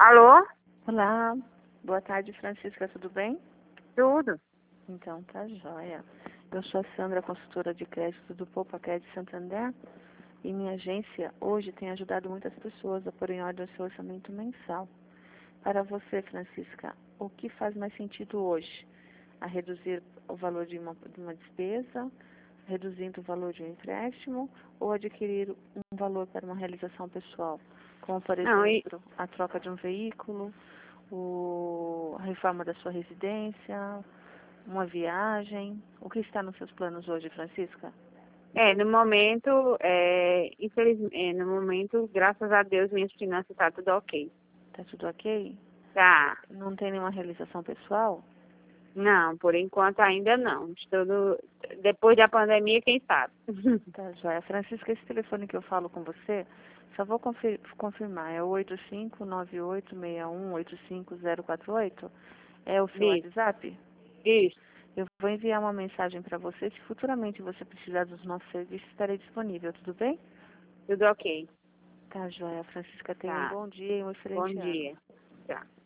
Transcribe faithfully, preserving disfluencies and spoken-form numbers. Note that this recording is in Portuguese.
Alô? Olá, boa tarde, Francisca, tudo bem? Tudo. Então, tá joia. Eu sou a Sandra, consultora de crédito do Poupa Crédito Santander, e minha agência hoje tem ajudado muitas pessoas a pôr em ordem o seu orçamento mensal. Para você, Francisca, o que faz mais sentido hoje? A reduzir o valor de uma, de uma despesa, reduzindo o valor de um empréstimo, ou adquirir um valor para uma realização pessoal, como, por Não, e, exemplo, a troca de um veículo, o, a reforma da sua residência, uma viagem? O que está nos seus planos hoje, Francisca? é, no momento, é, infelizmente, no momento, graças a Deus, minhas finanças tá tudo ok. Tá tudo ok? Tá. Não tem nenhuma realização pessoal? Não, por enquanto ainda não. Estou no, depois da pandemia, quem sabe? Tá joia. Francisca, esse telefone que eu falo com você, só vou confir confirmar, é o oito cinco nove oito seis um oito cinco zero quatro oito? É o seu Isso, WhatsApp? isso, Eu vou enviar uma mensagem para você. Se futuramente você precisar dos nossos serviços, estarei disponível, tudo bem? tudo ok. Tá joia. Francisca, tenha um Tá. bom dia e um Bom excelente ano. dia. Tá.